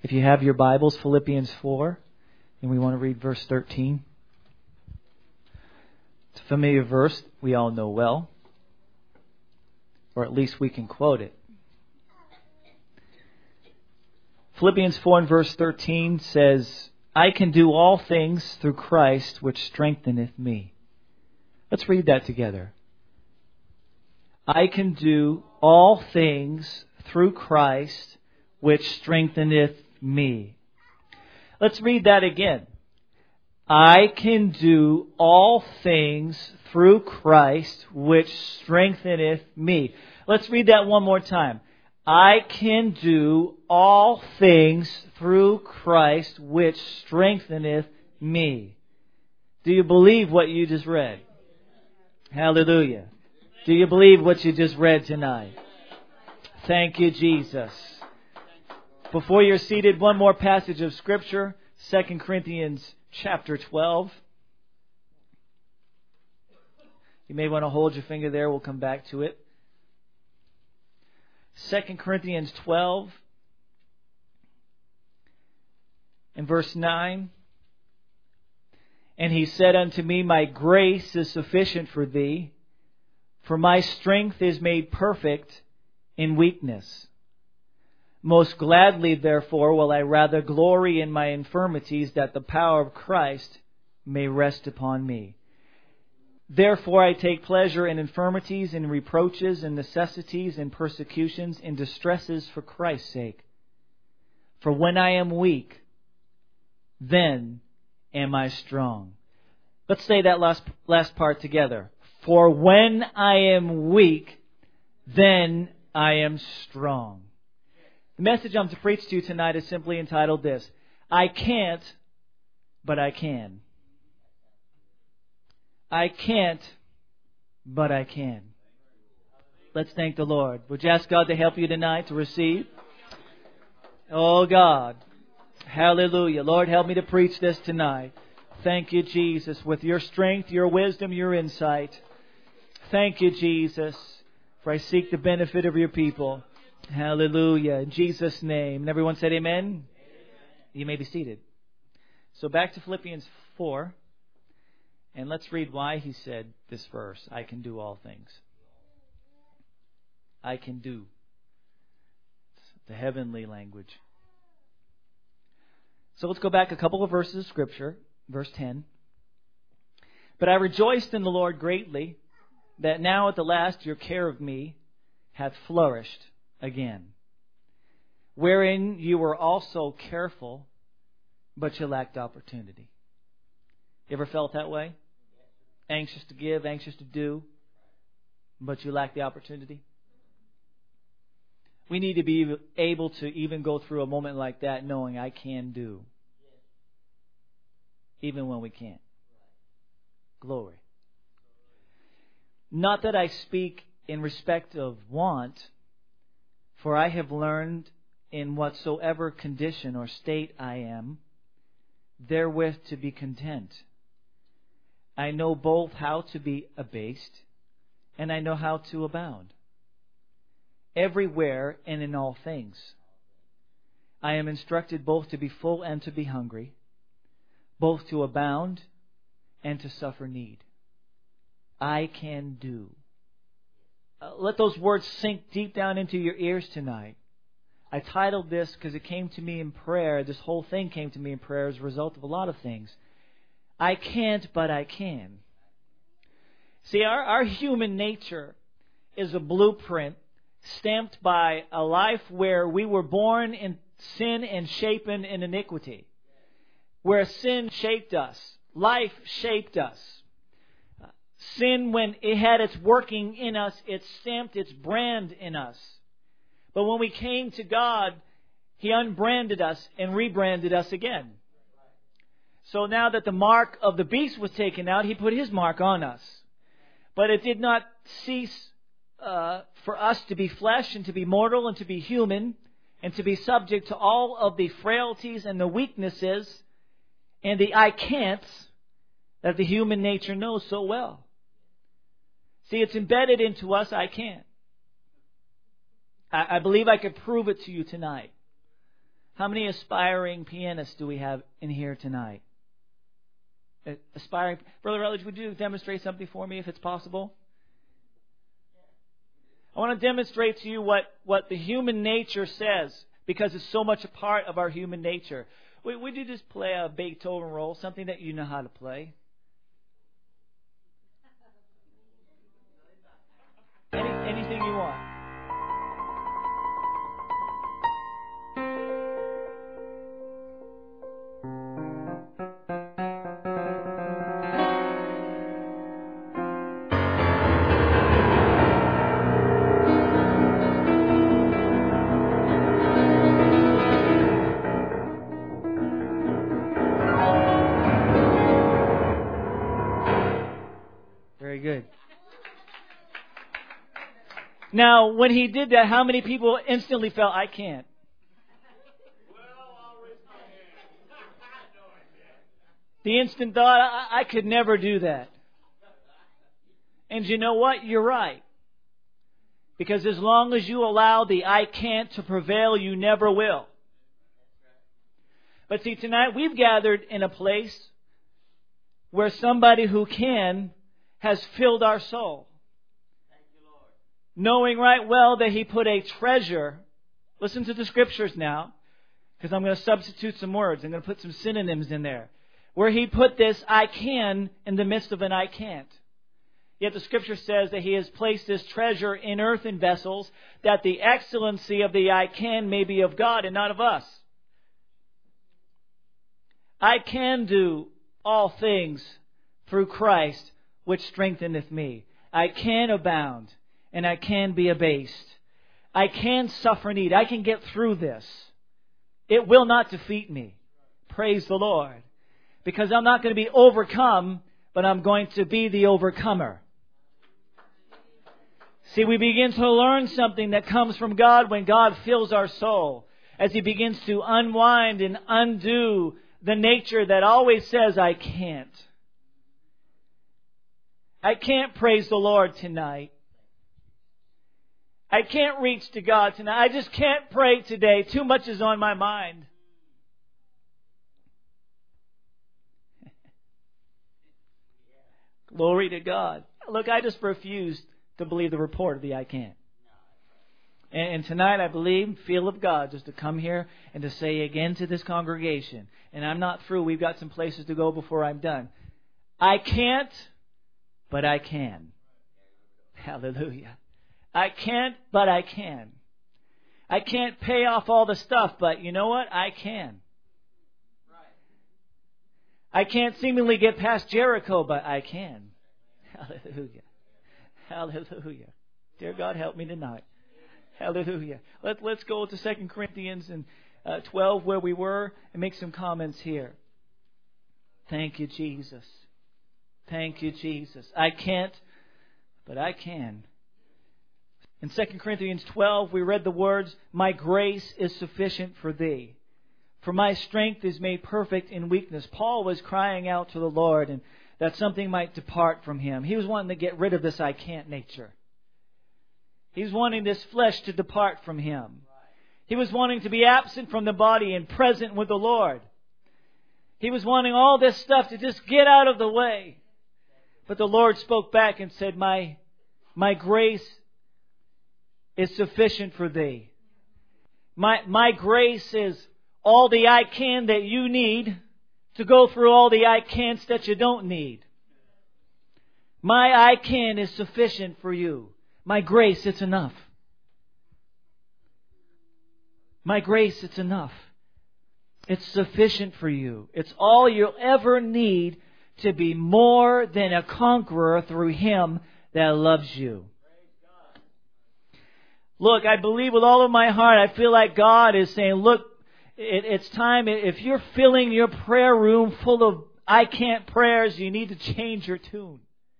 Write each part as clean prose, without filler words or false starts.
If you have your Bibles, Philippians 4, and we want to read verse 13. It's a familiar verse we all know well, or at least we can quote it. Philippians 4 and verse 13 says, I can do all things through Christ which strengtheneth me. Let's read that together. I can do all things through Christ which strengtheneth me. Let's read that again. I can do all things through Christ which strengtheneth me. Let's read that one more time. I can do all things through Christ which strengtheneth me. Do you believe what you just read? Hallelujah. Do you believe what you just read tonight? Thank you, Jesus. Before you're seated, one more passage of Scripture, 2 Corinthians chapter 12. You may want to hold your finger there. We'll come back to it. 2 Corinthians 12 and verse 9. And he said unto me, My grace is sufficient for thee, for my strength is made perfect in weakness. Most gladly, therefore, will I rather glory in my infirmities, that the power of Christ may rest upon me. Therefore I take pleasure in infirmities, in reproaches, in necessities, in persecutions, in distresses for Christ's sake. For when I am weak, then am I strong. Let's say that last part together. For when I am weak, then I am strong. The message I'm to preach to you tonight is simply entitled this: I can't, but I can. I can't, but I can. Let's thank the Lord. Would you ask God to help you tonight to receive? Oh God. Hallelujah. Lord, help me to preach this tonight. Thank you, Jesus, with your strength, your wisdom, your insight. Thank you, Jesus, for I seek the benefit of your people. Hallelujah. In Jesus' name. And everyone said amen? Amen. You may be seated. So back to Philippians 4. And let's read why he said this verse. I can do all things. I can do. It's the heavenly language. So let's go back a couple of verses of Scripture. Verse 10. But I rejoiced in the Lord greatly, that now at the last your care of me hath flourished again, wherein you were also careful, but you lacked opportunity. You ever felt that way? Anxious to give, anxious to do, but you lack the opportunity? We need to be able to even go through a moment like that knowing I can do, even when we can't. Glory. Not that I speak in respect of want, for I have learned in whatsoever condition or state I am, therewith to be content. I know both how to be abased, and I know how to abound. Everywhere and in all things, I am instructed both to be full and to be hungry, both to abound and to suffer need. I can do. Let those words sink deep down into your ears tonight. I titled this because it came to me in prayer. This whole thing came to me in prayer as a result of a lot of things. I can't, but I can. See, our human nature is a blueprint stamped by a life where we were born in sin and shapen in iniquity. Where sin shaped us. Life shaped us. Sin, when it had its working in us, it stamped its brand in us. But when we came to God, He unbranded us and rebranded us again. So now that the mark of the beast was taken out, He put His mark on us. But it did not cease for us to be flesh and to be mortal and to be human and to be subject to all of the frailties and the weaknesses and the I can'ts that the human nature knows so well. See, it's embedded into us, I can't. I believe I could prove it to you tonight. How many aspiring pianists do we have in here tonight? Aspiring. Brother Rutledge, would you demonstrate something for me if it's possible? I want to demonstrate to you what the human nature says, because it's so much a part of our human nature. Would you just play a Beethoven roll, something that you know how to play? Anything you want. Very good. Now, when he did that, how many people instantly felt, I can't? The instant thought, I could never do that. And you know what? You're right. Because as long as you allow the I can't to prevail, you never will. But see, tonight we've gathered in a place where somebody who can has filled our soul. Knowing right well that He put a treasure. Listen to the scriptures now, because I'm going to substitute some words. I'm going to put some synonyms in there. Where He put this I can in the midst of an I can't. Yet the scripture says that He has placed this treasure in earthen vessels, that the excellency of the I can may be of God and not of us. I can do all things through Christ, which strengtheneth me. I can abound, and I can be abased. I can suffer need. I can get through this. It will not defeat me. Praise the Lord. Because I'm not going to be overcome, but I'm going to be the overcomer. See, we begin to learn something that comes from God when God fills our soul, as He begins to unwind and undo the nature that always says, I can't. I can't praise the Lord tonight. I can't reach to God tonight. I just can't pray today. Too much is on my mind. Glory to God. Look, I just refused to believe the report of the I can't. And tonight I feel of God just to come here and to say again to this congregation, and I'm not through, we've got some places to go before I'm done. I can't, but I can. Hallelujah. I can't, but I can. I can't pay off all the stuff, but you know what? I can. I can't seemingly get past Jericho, but I can. Hallelujah. Hallelujah. Dear God, help me tonight. Hallelujah. Let's go to 2 Corinthians 12 where we were and make some comments here. Thank you, Jesus. Thank you, Jesus. I can't, but I can. In 2 Corinthians 12, we read the words, my grace is sufficient for thee. For my strength is made perfect in weakness. Paul was crying out to the Lord and that something might depart from him. He was wanting to get rid of this I can't nature. He was wanting this flesh to depart from him. He was wanting to be absent from the body and present with the Lord. He was wanting all this stuff to just get out of the way. But the Lord spoke back and said, my grace is sufficient for thee. My grace is all the I can that you need to go through all the I can'ts that you don't need. My I can is sufficient for you. My grace, it's enough. My grace, it's enough. It's sufficient for you. It's all you'll ever need to be more than a conqueror through Him that loves you. Look, I believe with all of my heart, I feel like God is saying, look, it's time. If you're filling your prayer room full of I can't prayers, you need to change your tune.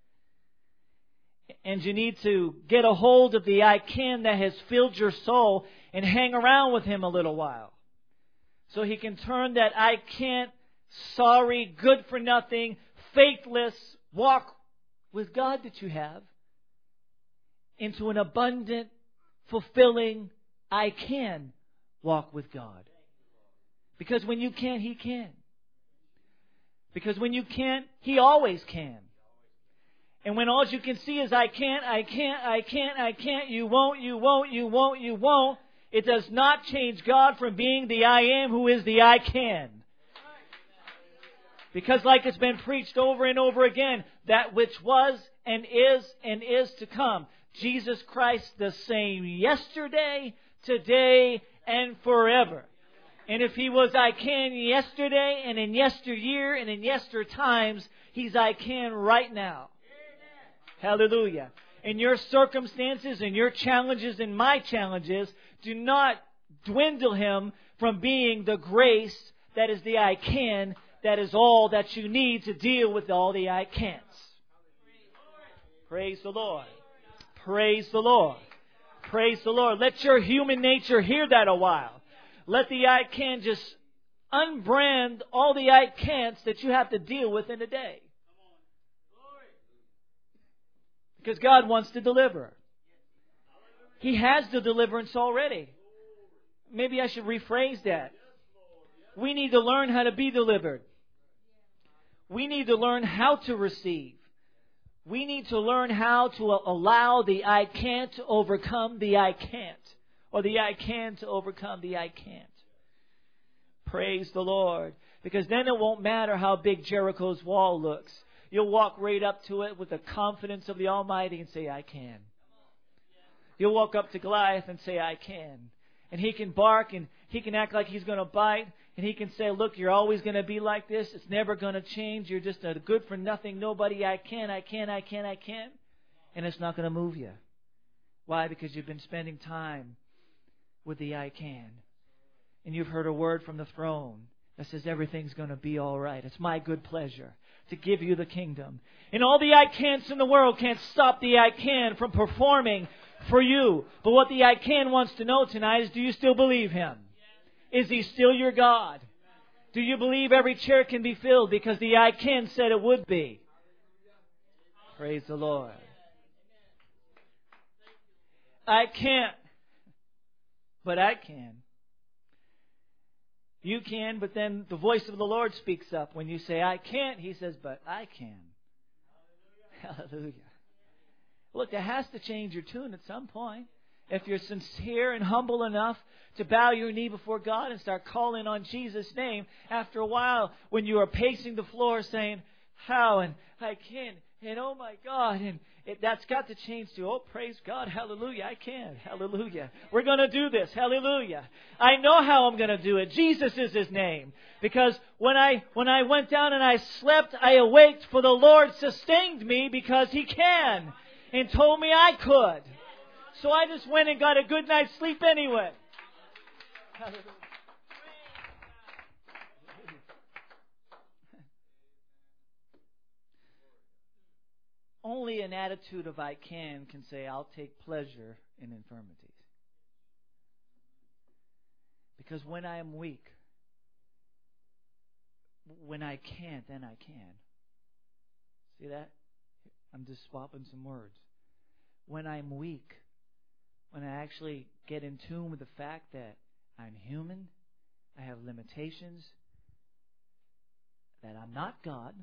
And you need to get a hold of the I can that has filled your soul and hang around with Him a little while. So He can turn that I can't, sorry, good for nothing, faithless walk with God that you have into an abundant, fulfilling, I can walk with God. Because when you can't, He can. Because when you can't, He always can. And when all you can see is I can't, you won't, it does not change God from being the I am who is the I can. Because like it's been preached over and over again, that which was and is to come. Jesus Christ the same yesterday, today, and forever. And if He was I can yesterday and in yesteryear and in yester times, He's I can right now. Hallelujah. And your circumstances and your challenges and my challenges do not dwindle Him from being the grace that is the I can, that is all that you need to deal with all the I can'ts. Praise the Lord. Praise the Lord. Praise the Lord. Let your human nature hear that a while. Let the I can just unbrand all the I can'ts that you have to deal with in a day. Because God wants to deliver. He has the deliverance already. Maybe I should rephrase that. We need to learn how to be delivered. We need to learn how to receive. We need to learn how to allow the I can't to overcome the I can't. Or the I can to overcome the I can't. Praise the Lord. Because then it won't matter how big Jericho's wall looks. You'll walk right up to it with the confidence of the Almighty and say, I can. You'll walk up to Goliath and say, I can. And he can bark and he can act like he's going to bite. And he can say, look, you're always going to be like this. It's never going to change. You're just a good for nothing nobody. I can. And it's not going to move you. Why? Because you've been spending time with the I can. And you've heard a word from the throne that says everything's going to be all right. It's my good pleasure to give you the kingdom. And all the I can'ts in the world can't stop the I can from performing for you. But what the I can wants to know tonight is, do you still believe Him? Is He still your God? Do you believe every chair can be filled? Because the I can said it would be. Praise the Lord. I can't, but I can. You can, but then the voice of the Lord speaks up. When you say, I can't, He says, but I can. Hallelujah. Look, that has to change your tune at some point. If you're sincere and humble enough to bow your knee before God and start calling on Jesus' name, after a while, when you are pacing the floor saying, how, and I can, and oh my God, and that's got to change to, oh, praise God, hallelujah, I can, hallelujah. We're going to do this, hallelujah. I know how I'm going to do it. Jesus is His name. Because when I went down and I slept, I awaked, for the Lord sustained me because He can, and told me I could. So I just went and got a good night's sleep anyway. Hallelujah. Only an attitude of I can say, I'll take pleasure in infirmities. Because when I am weak, when I can't, then I can. See that? I'm just swapping some words. When I'm weak, when I actually get in tune with the fact that I'm human, I have limitations, that I'm not God,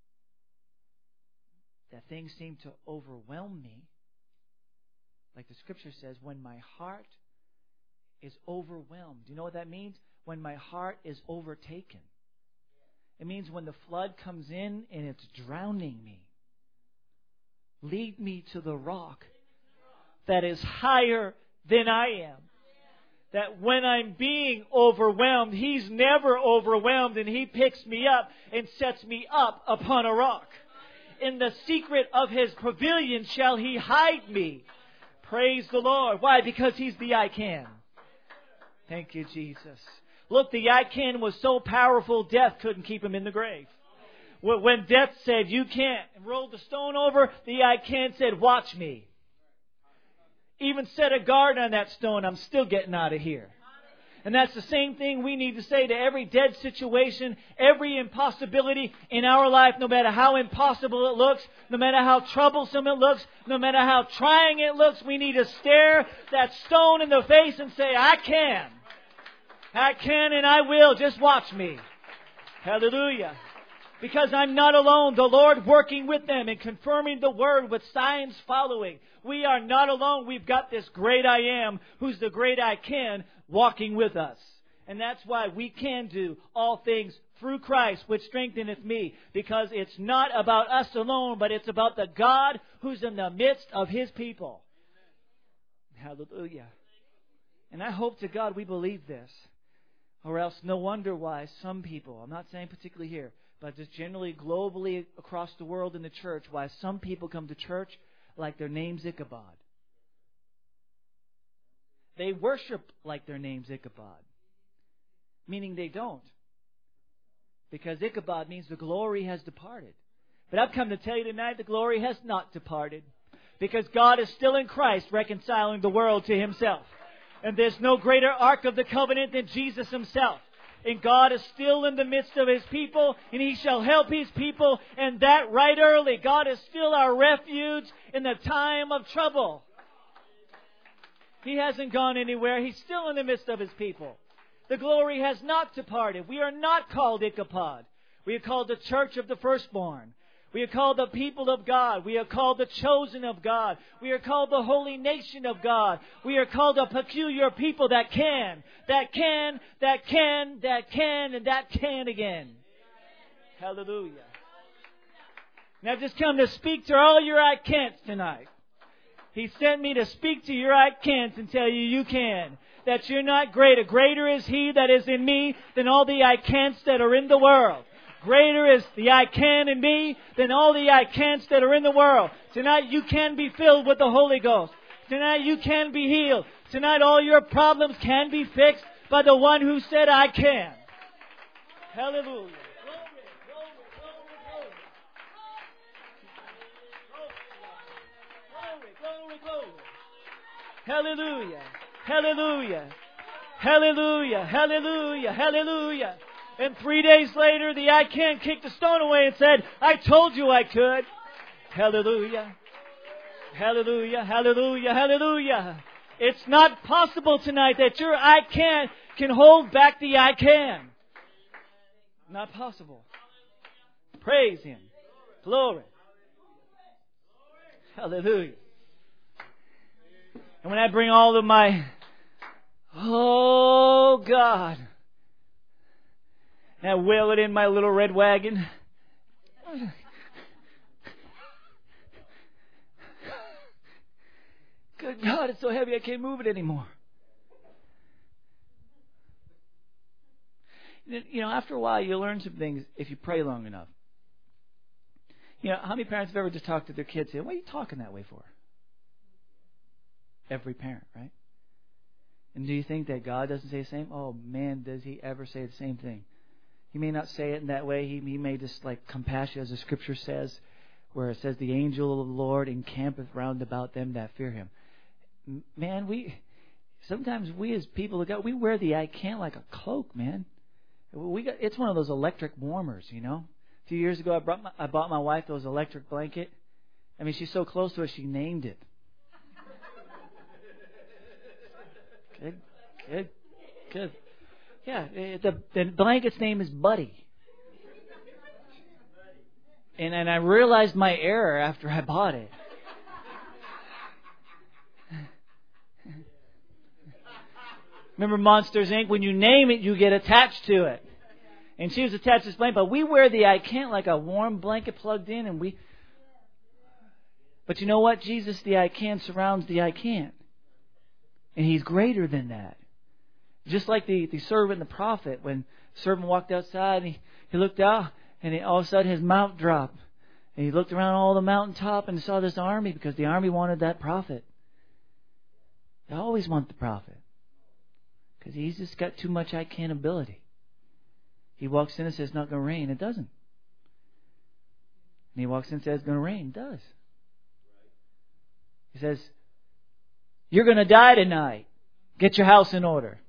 that things seem to overwhelm me, like the Scripture says, when my heart is overwhelmed. Do you know what that means? When my heart is overtaken. It means when the flood comes in and it's drowning me. Lead me to the rock that is higher than I am. That when I'm being overwhelmed, He's never overwhelmed, and He picks me up and sets me up upon a rock. In the secret of His pavilion shall He hide me. Praise the Lord. Why? Because He's the I can. Thank you, Jesus. Look, the I can was so powerful, death couldn't keep Him in the grave. When death said, you can't, and rolled the stone over, the I can said, watch me. Even set a guard on that stone, I'm still getting out of here. And that's the same thing we need to say to every dead situation, every impossibility in our life, no matter how impossible it looks, no matter how troublesome it looks, no matter how trying it looks, we need to stare that stone in the face and say, I can. I can and I will. Just watch me. Hallelujah. Because I'm not alone. The Lord working with them and confirming the word with signs following. We are not alone. We've got this great I am, who's the great I can, walking with us. And that's why we can do all things through Christ, which strengtheneth me. Because it's not about us alone, but it's about the God who's in the midst of His people. Hallelujah. And I hope to God we believe this. Or else no wonder why some people, I'm not saying particularly here, but just generally globally across the world in the church, why some people come to church like their name's Ichabod. They worship like their name's Ichabod. Meaning they don't. Because Ichabod means the glory has departed. But I've come to tell you tonight the glory has not departed. Because God is still in Christ reconciling the world to Himself. And there's no greater ark of the covenant than Jesus Himself. And God is still in the midst of His people, and He shall help His people, and that right early. God is still our refuge in the time of trouble. He hasn't gone anywhere. He's still in the midst of His people. The glory has not departed. We are not called Ichabod. We are called the church of the firstborn. We are called the people of God. We are called the chosen of God. We are called the holy nation of God. We are called a peculiar people that can, and that can again. Hallelujah. And I've just come to speak to all your I can'ts tonight. He sent me to speak to your I can'ts and tell you you can. That you're not greater. Greater is He that is in me than all the I can'ts that are in the world. Greater is the I can in me than all the I can'ts that are in the world. Tonight you can be filled with the Holy Ghost. Tonight you can be healed. Tonight all your problems can be fixed by the one who said I can. Hallelujah. Hallelujah. Hallelujah. Hallelujah. Hallelujah. Hallelujah. And 3 days later, the I can kicked the stone away and said, I told you I could. Hallelujah. Hallelujah. Hallelujah. Hallelujah. It's not possible tonight that your I can hold back the I can. Not possible. Praise Him. Glory. Hallelujah. And when I bring all of my, oh God, and I wheel it in my little red wagon. Good God, it's so heavy I can't move it anymore. You know, after a while you learn some things if you pray long enough. You know, how many parents have ever just talked to their kids and say, what are you talking that way for? Every parent, right? And do you think that God doesn't say the same? Oh man, does He ever say the same thing? He may not say it in that way. He may just like compassion, as the Scripture says, where it says, the angel of the Lord encampeth round about them that fear Him. Man, sometimes we as people of God, we wear the I can't like a cloak, man. It's one of those electric warmers, you know. A few years ago, I bought my wife those electric blanket. I mean, she's so close to it, she named it. Good. Yeah, the blanket's name is Buddy. And I realized my error after I bought it. Remember Monsters, Inc.? When you name it, you get attached to it. And she was attached to this blanket. But we wear the I can't like a warm blanket plugged in. But you know what? Jesus, the I can, surrounds the I can't. And He's greater than that. Just like the servant and the prophet, when the servant walked outside and he looked out and all of a sudden his mount dropped. And he looked around all the mountaintop and saw this army because the army wanted that prophet. They always want the prophet. Because he's just got too much I can ability. He walks in and says it's not going to rain. It doesn't. And he walks in and says it's going to rain. It does. He says, you're going to die tonight. Get your house in order.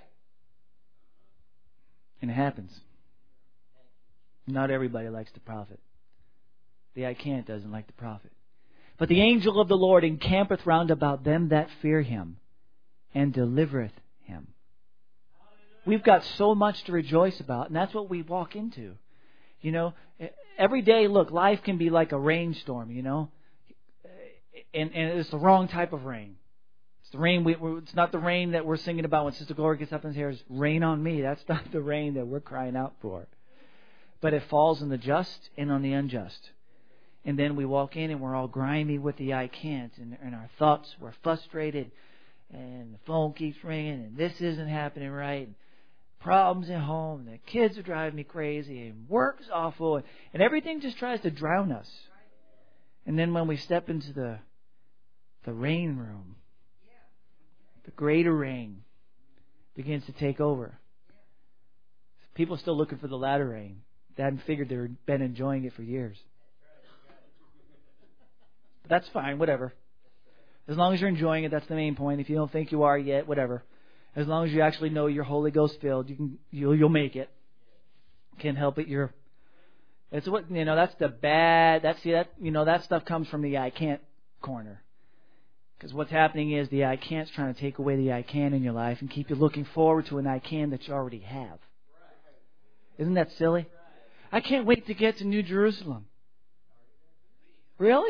And it happens. Not everybody likes the prophet. The I can't doesn't like the prophet. But the angel of the Lord encampeth round about them that fear Him, and delivereth him. We've got so much to rejoice about, and that's what we walk into. You know, every day, look, life can be like a rainstorm, you know, and it's the wrong type of rain. It's the rain. It's not the rain that we're singing about when Sister Gloria gets up and says, "Rain on me." That's not the rain that we're crying out for. But it falls on the just and on the unjust. And then we walk in and we're all grimy with the I can't, and our thoughts, we're frustrated, and the phone keeps ringing, and this isn't happening right. Problems at home, and the kids are driving me crazy, and work's awful, and everything just tries to drown us. And then when we step into the rain room, the greater rain begins to take over. People are still looking for the latter rain. They hadn't figured they've been enjoying it for years. But that's fine, whatever. As long as you're enjoying it, that's the main point. If you don't think you are yet, whatever. As long as you actually know you're Holy Ghost filled, you'll make it. Can't help it. It's what that's the bad. That stuff comes from the I can't corner. Because what's happening is the I can't's trying to take away the I can in your life and keep you looking forward to an I can that you already have. Isn't that silly? I can't wait to get to New Jerusalem. Really?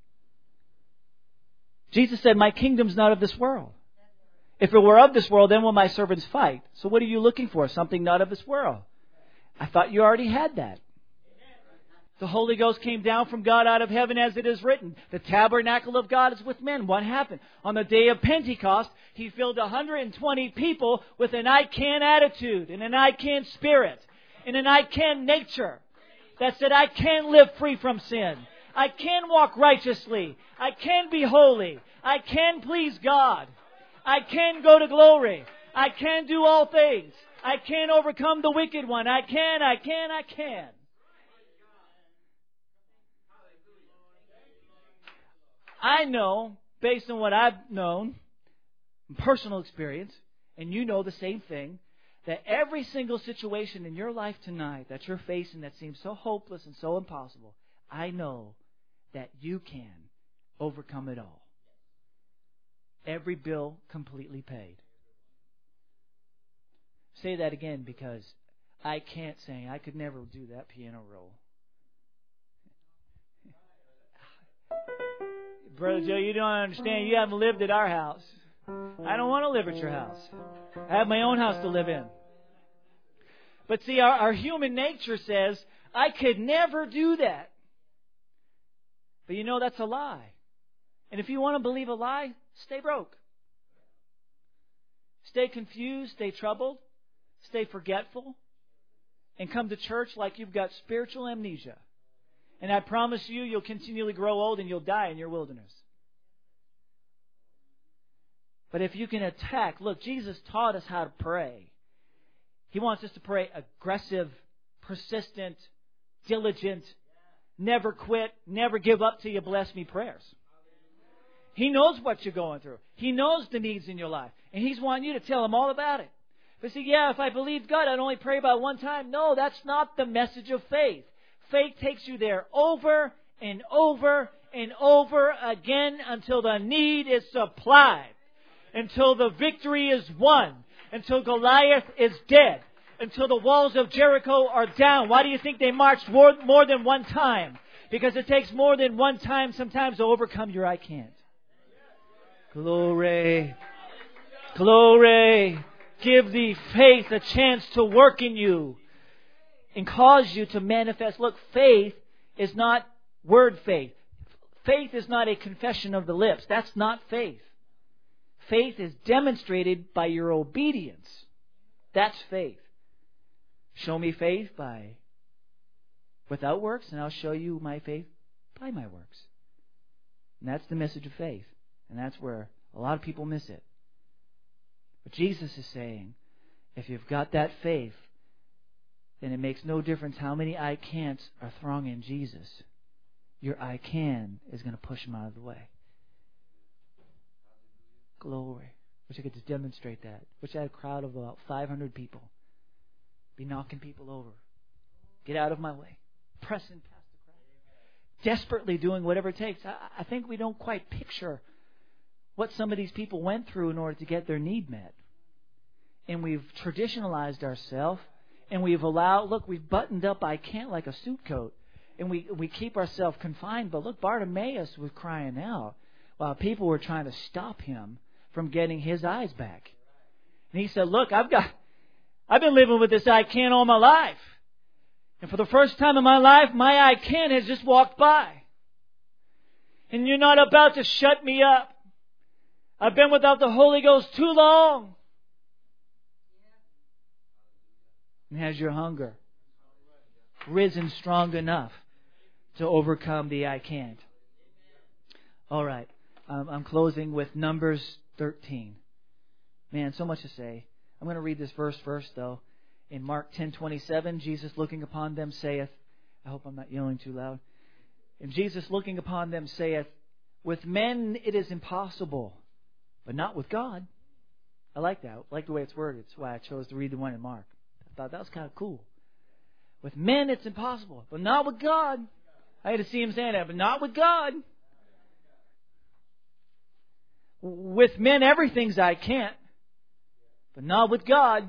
Jesus said, "My kingdom's not of this world. If it were of this world, then will my servants fight." So what are you looking for? Something not of this world. I thought you already had that. The Holy Ghost came down from God out of heaven, as it is written. The tabernacle of God is with men. What happened? On the day of Pentecost, He filled 120 people with an I can attitude and an I can spirit and an I can nature that said, I can live free from sin. I can walk righteously. I can be holy. I can please God. I can go to glory. I can do all things. I can overcome the wicked one. I can. I know, based on what I've known, personal experience, and you know the same thing, that every single situation in your life tonight that you're facing that seems so hopeless and so impossible, I know that you can overcome it all. Every bill completely paid. Say that again, because I can't sing. I could never do that piano roll. Brother Joe, you don't understand. You haven't lived at our house. I don't want to live at your house. I have my own house to live in. But see, our human nature says, I could never do that. But you know that's a lie. And if you want to believe a lie, stay broke. Stay confused, stay troubled, stay forgetful, and come to church like you've got spiritual amnesia. And I promise you, you'll continually grow old and you'll die in your wilderness. But if you can attack, look, Jesus taught us how to pray. He wants us to pray aggressive, persistent, diligent, never quit, never give up till you bless me prayers. He knows what you're going through. He knows the needs in your life. And He's wanting you to tell Him all about it. But see, if I believed God, I'd only pray about one time. No, that's not the message of faith. Faith takes you there over and over and over again until the need is supplied. Until the victory is won. Until Goliath is dead. Until the walls of Jericho are down. Why do you think they marched more than one time? Because it takes more than one time sometimes to overcome your I can't. Glory. Glory. Give the faith a chance to work in you and cause you to manifest. Look, faith is not word faith. Faith is not a confession of the lips. That's not faith. Faith is demonstrated by your obedience. That's faith. Show me faith without works, and I'll show you my faith by my works. And that's the message of faith. And that's where a lot of people miss it. But Jesus is saying, if you've got that faith, then it makes no difference how many I can'ts are thronging Jesus. Your I can is going to push Him out of the way. Glory. Wish I could just demonstrate that. Wish I had a crowd of about 500 people. Be knocking people over. Get out of my way. Pressing past the crowd. Desperately doing whatever it takes. I think we don't quite picture what some of these people went through in order to get their need met. and we've traditionalized ourselves, and we've buttoned up I can't like a suit coat, and we keep ourselves confined. But look, Bartimaeus was crying out while people were trying to stop him from getting his eyes back. And he said, look, I've been living with this I can't all my life. And for the first time in my life, my I can't has just walked by. And you're not about to shut me up. I've been without the Holy Ghost too long. And has your hunger risen strong enough to overcome the I can't? All right. I'm closing with Numbers 13. Man, so much to say. I'm going to read this verse first, though. In Mark 10:27, Jesus looking upon them saith, I hope I'm not yelling too loud. And Jesus looking upon them saith, with men it is impossible, but not with God. I like that. I like the way it's worded. That's why I chose to read the one in Mark. I thought that was kind of cool. With men it's impossible, but not with God. I had to see him saying that, but not with God. With men everything's I can't, but not with God.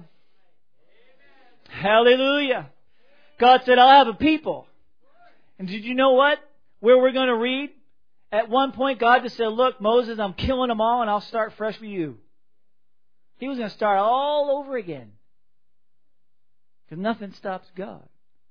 Hallelujah. God said, I'll have a people. And did you know what? Where we're going to read? At one point, God just said, look, Moses, I'm killing them all and I'll start fresh with you. He was going to start all over again. Because nothing stops God.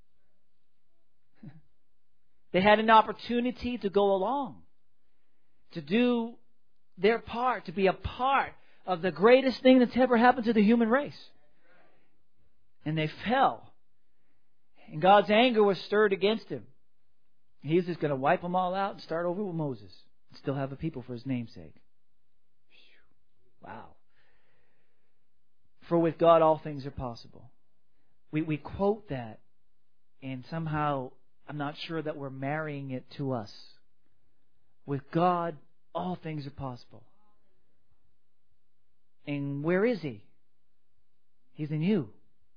They had an opportunity to go along, to do their part, to be a part of the greatest thing that's ever happened to the human race. And they fell. And God's anger was stirred against him. He's just going to wipe them all out and start over with Moses. And still have a people for his namesake. Wow. For with God all things are possible. We quote that, and somehow I'm not sure that we're marrying it to us. With God all things are possible. And where is He? He's in you.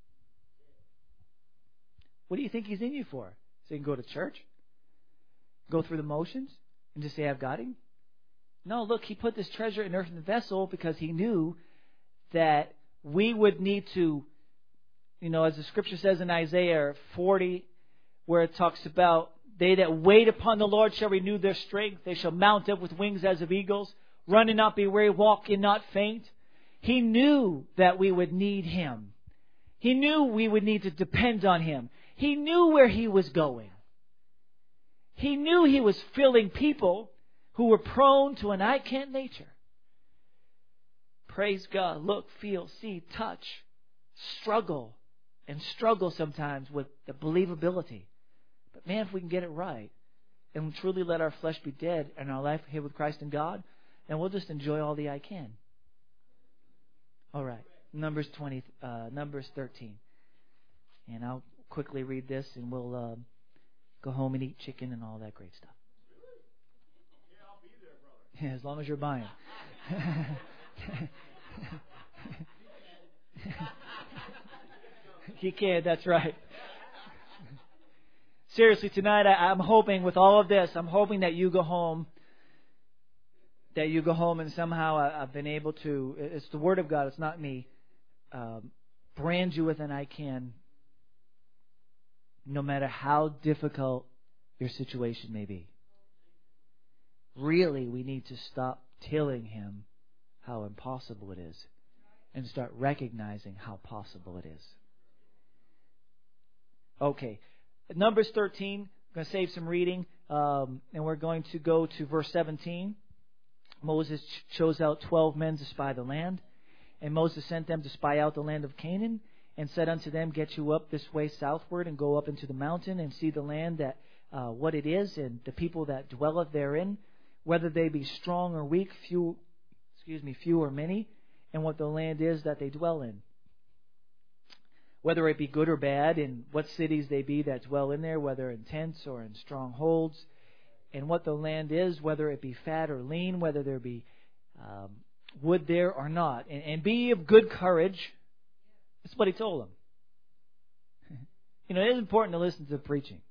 What do you think He's in you for? So you can go to church? Go through the motions? And just say, I've got Him? No, look, He put this treasure in earthen vessel because He knew that we would need to, as the scripture says in Isaiah 40, where it talks about, they that wait upon the Lord shall renew their strength. They shall mount up with wings as of eagles. Run and not be weary, walk and not faint. He knew that we would need Him. He knew we would need to depend on Him. He knew where He was going. He knew He was filling people who were prone to an I can't nature. Praise God. Look, feel, see, touch, struggle, and struggle sometimes with the believability. But man, if we can get it right and truly let our flesh be dead and our life here with Christ and God, then we'll just enjoy all the I can. All right, Numbers 13. And I'll quickly read this and we'll go home and eat chicken and all that great stuff. Yeah, I'll be there, brother. Yeah, as long as you're buying. You can, that's right. Seriously, tonight I'm hoping with all of this, I'm hoping that you go home. That you go home and somehow I've been able to, it's the Word of God, it's not me, brand you with an I can, no matter how difficult your situation may be. Really, we need to stop telling Him how impossible it is and start recognizing how possible it is. Okay, Numbers 13, I'm going to save some reading, and we're going to go to verse 17. Moses chose out 12 men to spy the land. And Moses sent them to spy out the land of Canaan, and said unto them, get you up this way southward, and go up into the mountain, and see the land that what it is, and the people that dwelleth therein, whether they be strong or weak, few or many, and what the land is that they dwell in. Whether it be good or bad, and what cities they be that dwell in there, whether in tents or in strongholds, and what the land is, whether it be fat or lean, whether there be wood there or not. And be of good courage. That's what he told them. It is important to listen to the preaching.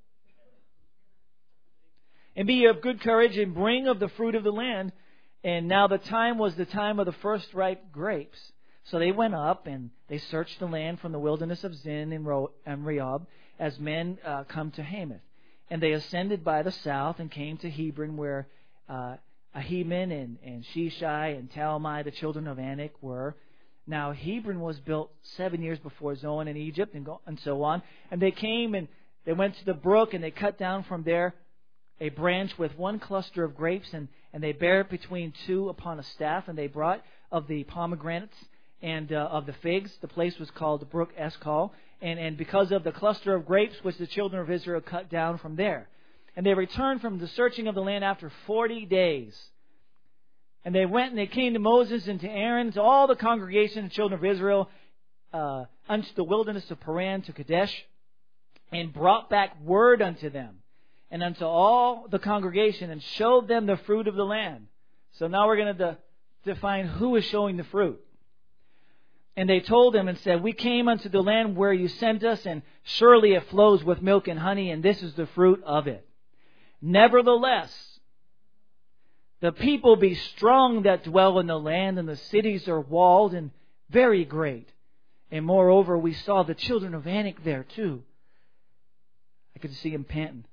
And be of good courage and bring of the fruit of the land. And now the time was the time of the first ripe grapes. So they went up and they searched the land from the wilderness of Zin and Rehob as men come to Hamath. And they ascended by the south and came to Hebron, where Ahiman and Sheshai and Talmai, the children of Anak, were. Now Hebron was built 7 years before Zoan in Egypt, and so on. And they came and they went to the brook, and they cut down from there a branch with one cluster of grapes, and they bare it between two upon a staff. And they brought of the pomegranates and of the figs. The place was called the brook Eshcol, and because of the cluster of grapes which the children of Israel cut down from there. And they returned from the searching of the land after 40 days. And they went and they came to Moses and to Aaron, to all the congregation of the children of Israel, unto the wilderness of Paran, to Kadesh, and brought back word unto them, and unto all the congregation, and showed them the fruit of the land. So now we're going to define who is showing the fruit. And they told them and said, we came unto the land where you sent us, and surely it flows with milk and honey, and this is the fruit of it. Nevertheless, the people be strong that dwell in the land, and the cities are walled and very great. And moreover, we saw the children of Anak there too. I could see him panting.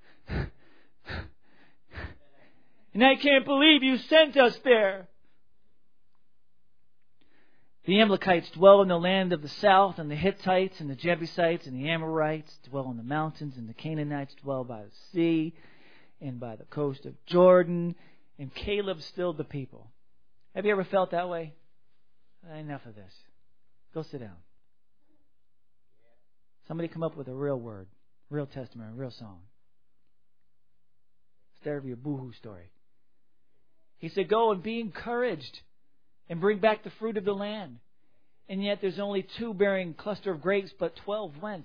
And I can't believe you sent us there. The Amalekites dwell in the land of the south, and the Hittites and the Jebusites and the Amorites dwell in the mountains, and the Canaanites dwell by the sea and by the coast of Jordan. And Caleb stilled the people. Have you ever felt that way? Enough of this. Go sit down. Somebody come up with a real word, real testimony, real song, instead of your boohoo story. He said, go and be encouraged and bring back the fruit of the land. And yet there's only 2 bearing cluster of grapes, but 12 went.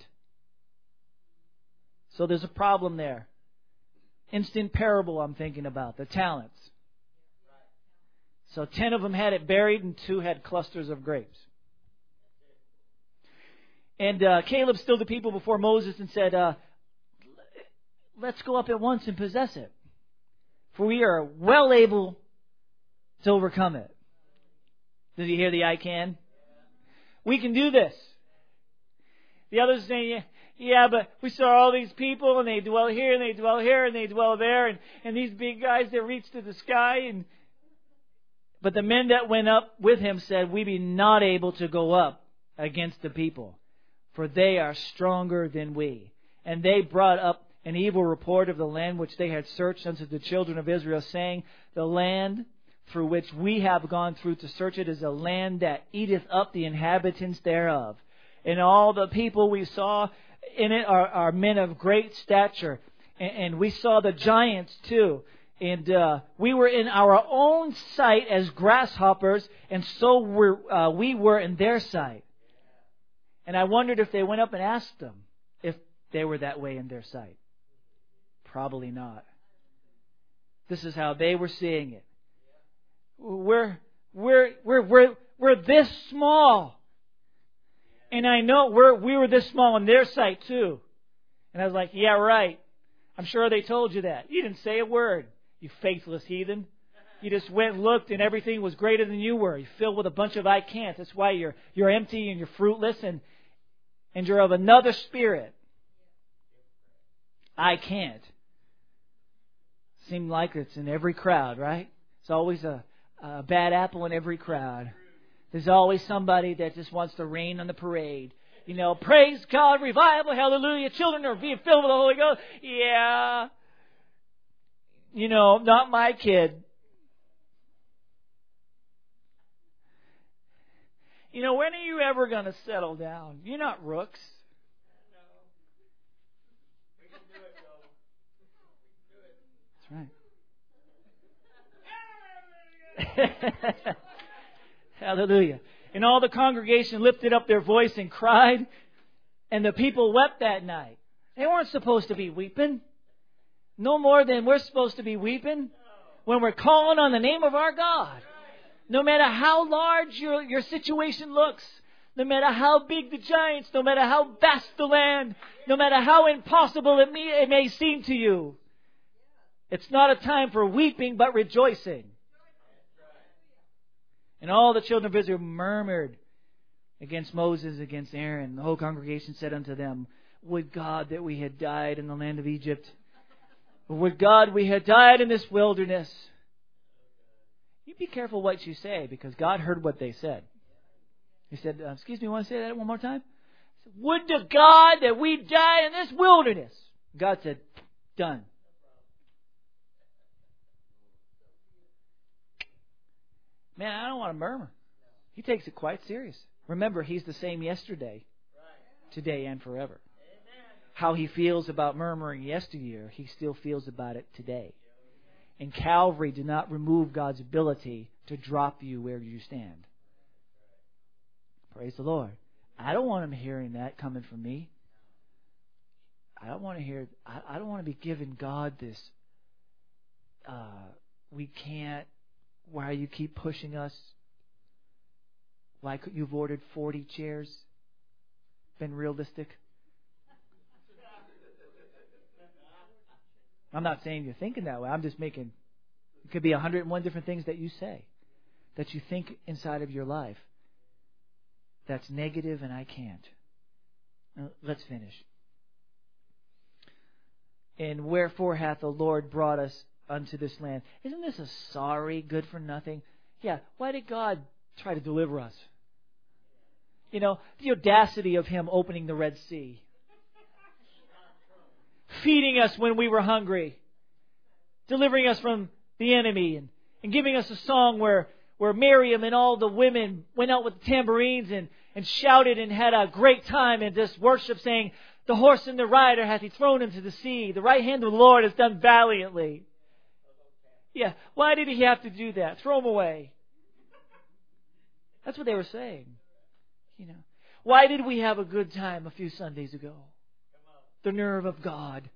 So there's a problem there. Instant parable I'm thinking about, the talents. So 10 of them had it buried and 2 had clusters of grapes. And Caleb stilled the people before Moses and said, let's go up at once and possess it, for we are well able to overcome it. Did you hear the I can? We can do this. The others saying, yeah, but we saw all these people, and they dwell here, and they dwell here, and they dwell there, and these big guys that reach to the sky. But the men that went up with him said, we be not able to go up against the people, for they are stronger than we. And they brought up an evil report of the land which they had searched unto the children of Israel, saying, the land through which we have gone through to search it is a land that eateth up the inhabitants thereof. And all the people we saw in it are men of great stature. And we saw the giants too. And we were in our own sight as grasshoppers, and so we were in their sight. And I wondered if they went up and asked them if they were that way in their sight. Probably not. This is how they were seeing it. We're this small. And I know we were this small in their sight too. And I was like, yeah, right. I'm sure they told you that. You didn't say a word, you faithless heathen. You just went and looked, and everything was greater than you were. You're filled with a bunch of I can't. That's why you're empty and you're fruitless, and you're of another spirit. I can't. Seems like it's in every crowd, right? It's always a bad apple in every crowd. There's always somebody that just wants to rain on the parade. You know, praise God, revival, hallelujah, children are being filled with the Holy Ghost. Yeah. You know, not my kid. You know, when are you ever going to settle down? You're not rooks. We can do it, Joe. That's right. Hallelujah. And all the congregation lifted up their voice and cried, and the people wept that night. They weren't supposed to be weeping. No more than we're supposed to be weeping when we're calling on the name of our God. No matter how large your situation looks, no matter how big the giants, no matter how vast the land, no matter how impossible it may seem to you, it's not a time for weeping but rejoicing. And all the children of Israel murmured against Moses, against Aaron. The whole congregation said unto them, Would God that we had died in the land of Egypt. Would God we had died in this wilderness. You be careful what you say, because God heard what they said. He said, excuse me, want to say that one more time? Said, Would to God that we die in this wilderness. God said, done. Man, I don't want to murmur. He takes it quite serious. Remember, He's the same yesterday, today, and forever. How He feels about murmuring yesteryear, He still feels about it today. And Calvary did not remove God's ability to drop you where you stand. Praise the Lord. I don't want Him hearing that coming from me. I don't want to be giving God this, we can't, why you keep pushing us? Why could you've ordered 40 chairs? Been realistic? I'm not saying you're thinking that way. I'm just making, it could be 101 different things that you say, that you think inside of your life that's negative, and I can't. Now, let's finish. And wherefore hath the Lord brought us unto this land? Isn't this a sorry, good for nothing? Yeah, why did God try to deliver us? You know, the audacity of Him opening the Red Sea. Feeding us when we were hungry. Delivering us from the enemy. And giving us a song where Miriam and all the women went out with tambourines and shouted and had a great time and just worship, saying, The horse and the rider hath He thrown into the sea. The right hand of the Lord has done valiantly. Yeah, why did He have to do that? Throw them away. That's what they were saying. You know, why did we have a good time a few Sundays ago? The nerve of God.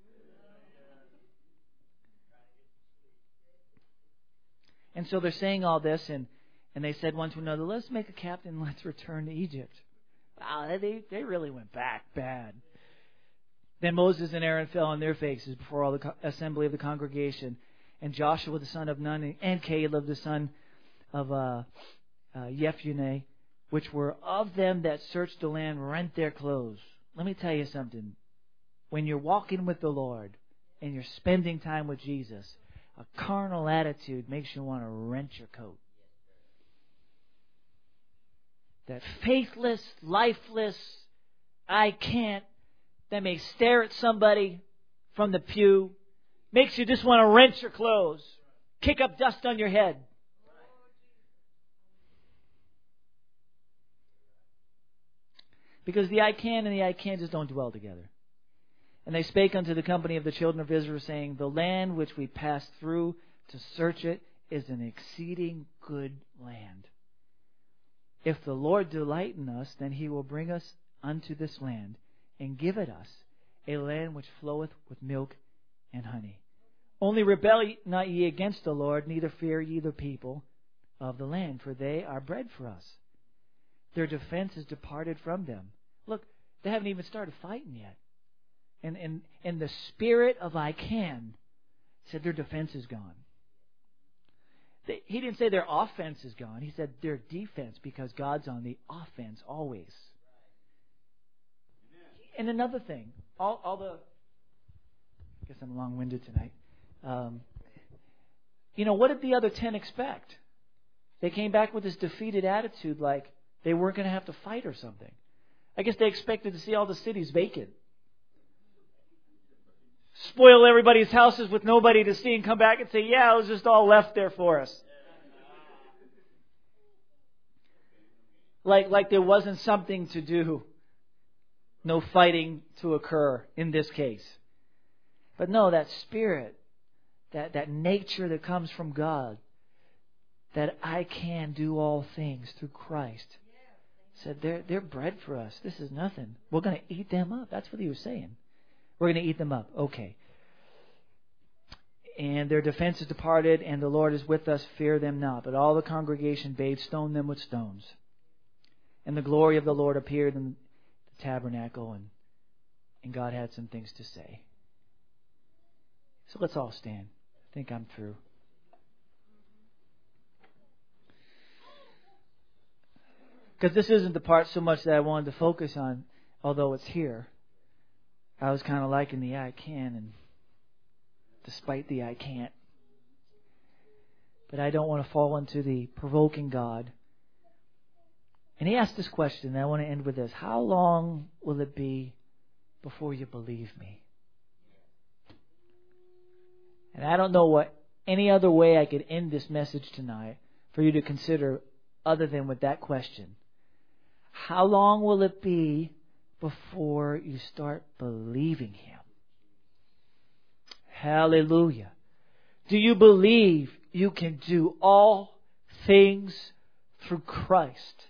And so they're saying all this, and they said one to another, Let's make a captain and let's return to Egypt. Wow, they really went back bad. Then Moses and Aaron fell on their faces before all the assembly of the congregation. And Joshua the son of Nun and Caleb the son of Jephunneh, which were of them that searched the land, rent their clothes. Let me tell you something. When you're walking with the Lord and you're spending time with Jesus, a carnal attitude makes you want to rent your coat. That faithless, lifeless, I can't, that may stare at somebody from the pew, makes you just want to rent your clothes, kick up dust on your head. Because the I can and the I can't just don't dwell together. And they spake unto the company of the children of Israel, saying, The land which we passed through to search it is an exceeding good land. If the Lord delight in us, then He will bring us unto this land, and give it us, a land which floweth with milk and honey. Only rebel not ye against the Lord, neither fear ye the people of the land, for they are bread for us. Their defense is departed from them. Look, they haven't even started fighting yet. And the spirit of I can said their defense is gone. He didn't say their offense is gone. He said their defense, because God's on the offense always. And another thing, all the... I guess I'm long-winded tonight. What did the other 10 expect? They came back with this defeated attitude, like they weren't going to have to fight or something. I guess they expected to see all the cities vacant. Spoil everybody's houses with nobody to see and come back and say, yeah, it was just all left there for us. Like there wasn't something to do. No fighting to occur in this case. But no, that spirit, that nature that comes from God, that I can do all things through Christ, said they're bread for us. This is nothing. We're going to eat them up. That's what he was saying. We're going to eat them up. Okay. And their defense is departed, and the Lord is with us. Fear them not. But all the congregation bade stone them with stones. And the glory of the Lord appeared in the tabernacle, and God had some things to say. So let's all stand. I think I'm through. Because this isn't the part so much that I wanted to focus on, although it's here. I was kind of liking the I can, and despite the I can't. But I don't want to fall into the provoking God. And he asked this question, and I want to end with this. How long will it be before you believe me? And I don't know what any other way I could end this message tonight for you to consider other than with that question. How long will it be before you start believing Him? Hallelujah. Do you believe you can do all things through Christ?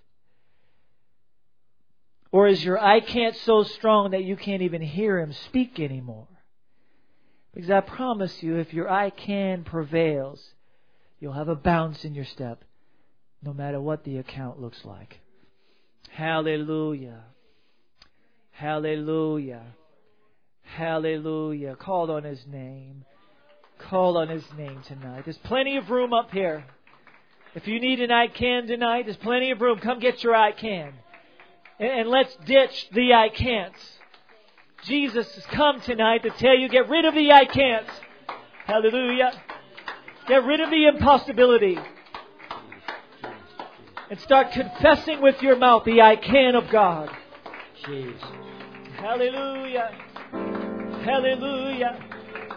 Or is your I can't so strong that you can't even hear Him speak anymore? Because I promise you, if your I can prevails, you'll have a bounce in your step, no matter what the account looks like. Hallelujah. Hallelujah. Hallelujah. Call on His name. Call on His name tonight. There's plenty of room up here. If you need an I can tonight, there's plenty of room. Come get your I can. And let's ditch the I can'ts. Jesus has come tonight to tell you, get rid of the I can'ts. Hallelujah. Get rid of the impossibility. And start confessing with your mouth the I can of God. Jesus. Hallelujah. Hallelujah.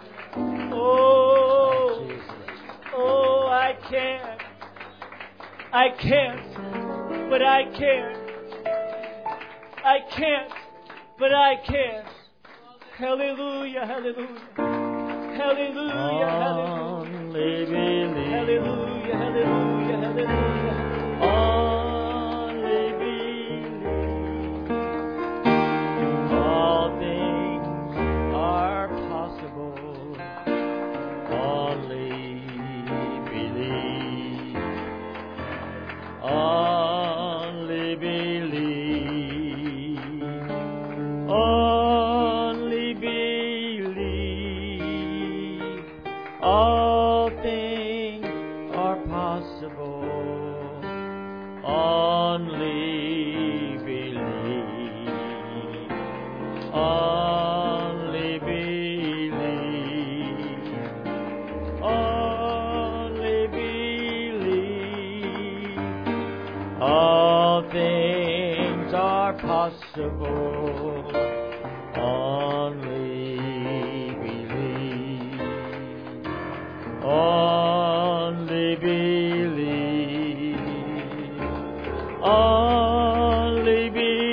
Oh, oh, I can't. I can't, but I can. I can't, but I can. Hallelujah, hallelujah. Hallelujah, hallelujah. Hallelujah, hallelujah, hallelujah. Only believe. All things are possible. Only believe. Only believe. Only believe. All things are possible. Only believe. Only believe. Only believe. All things are possible. Only believe. Only believe. Only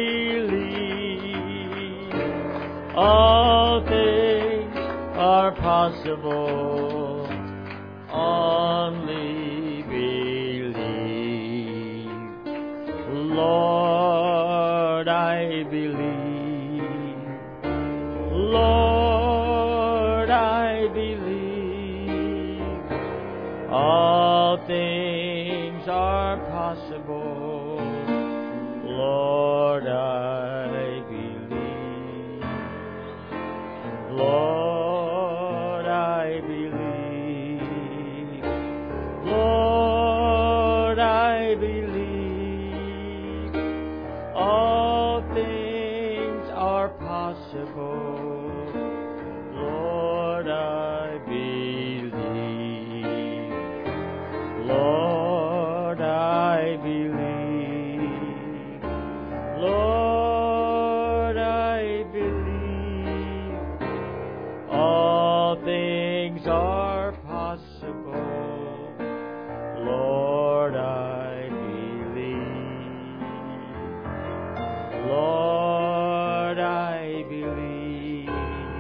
believe. All things are possible. Only believe. Lord, I believe. Lord, I believe. All things are possible. Lord, I believe. Lord, I believe. Lord, I believe. All things are possible. Lord, I believe. Lord, I believe. Lord, I believe. All things are possible. Lord, I believe. Lord, I believe.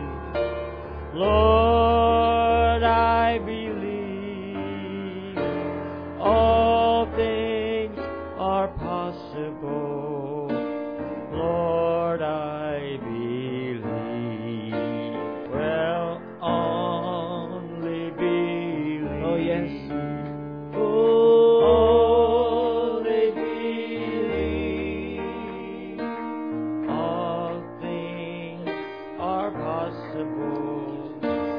Lord, I believe. All things are possible. Lord, I believe. Well, only believe. Oh, yes. Only believe. All things are possible.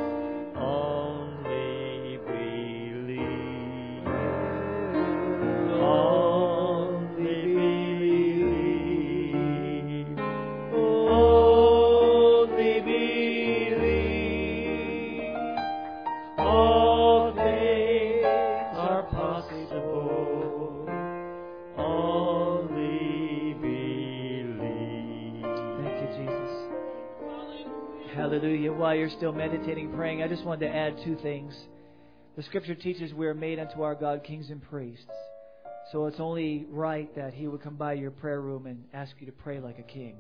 Only believe. Only believe. Hallelujah. While you're still meditating, praying, I just wanted to add two things. The Scripture teaches we are made unto our God kings and priests. So it's only right that He would come by your prayer room and ask you to pray like a king.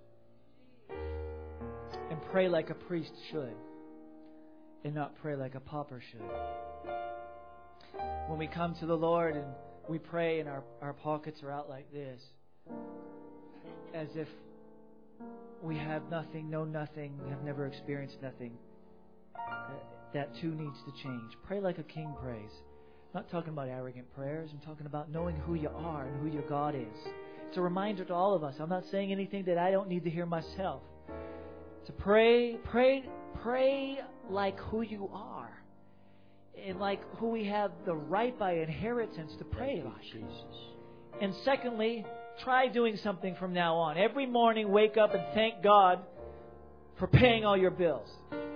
And pray like a priest should. And not pray like a pauper should. When we come to the Lord and we pray and our pockets are out like this, as if we have nothing, know nothing, have never experienced nothing, that too needs to change. Pray like a king prays. I'm not talking about arrogant prayers. I'm talking about knowing who you are and who your God is. It's a reminder to all of us. I'm not saying anything that I don't need to hear myself. To pray like who you are. And like who we have the right by inheritance to pray like. Jesus. And secondly, try doing something from now on. Every morning, wake up and thank God for paying all your bills.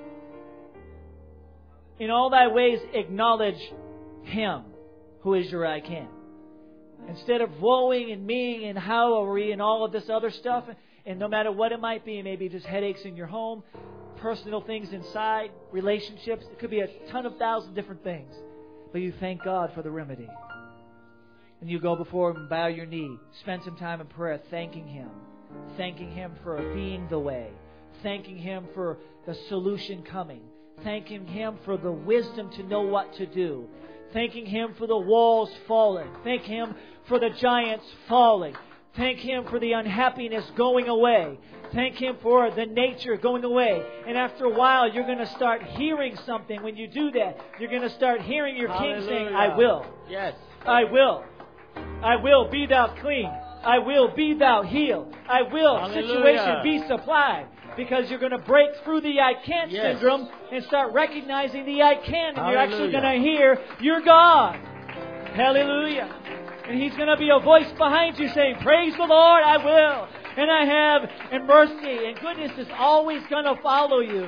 In all thy ways, acknowledge Him, who is your I can. Instead of woeing and meing and how are we and all of this other stuff, and no matter what it might be, maybe just headaches in your home, personal things inside, relationships, it could be a ton of thousand different things. But you thank God for the remedy. And you go before Him and bow your knee. Spend some time in prayer thanking Him. Thanking Him for being the way. Thanking Him for the solution coming. Thanking Him for the wisdom to know what to do. Thanking Him for the walls falling. Thank Him for the giants falling. Thank Him for the unhappiness going away. Thank Him for the nature going away. And after a while, you're going to start hearing something. When you do that, you're going to start hearing your King saying, I will. Yes. I will. I will be thou clean. I will be thou healed. I will situation be supplied. Because you're going to break through the I can't syndrome and start recognizing the I can. And you're actually going to hear your God. Hallelujah. And He's going to be a voice behind you saying, praise the Lord, I will. And I have. And mercy and goodness is always going to follow you.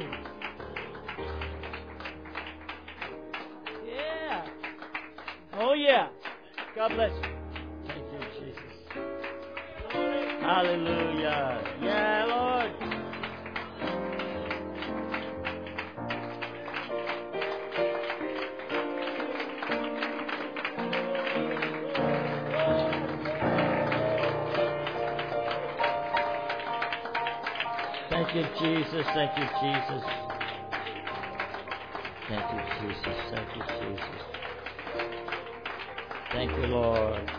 Yeah. Oh yeah. God bless you. Thank you, Jesus. Hallelujah. Yeah, Lord. Thank you, Jesus. Thank you, Jesus. Thank you, Jesus. Thank you, Jesus. Thank you, Lord.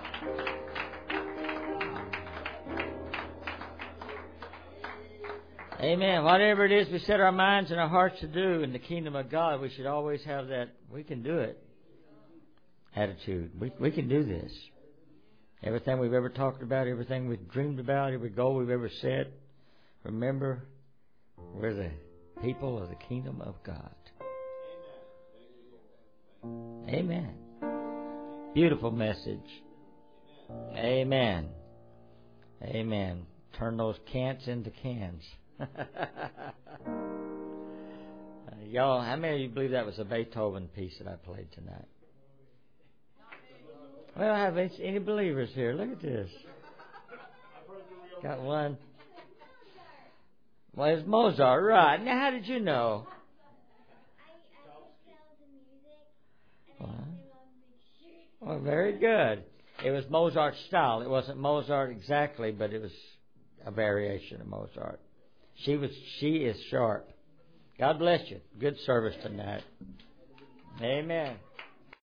Amen. Whatever it is we set our minds and our hearts to do in the kingdom of God, we should always have that we can do it attitude. We can do this. Everything we've ever talked about, everything we've dreamed about, every goal we've ever set, remember, we're the people of the kingdom of God. Amen. Beautiful message. Amen. Amen. Turn those can'ts into cans. Y'all, how many of you believe that was a Beethoven piece that I played tonight? Well, I have any believers here. Look at this. Got one. Well, it's Mozart, right. Now, how did you know? Well, very good. It was Mozart's style. It wasn't Mozart exactly, but it was a variation of Mozart. She is sharp. God bless you. Good service tonight. Amen.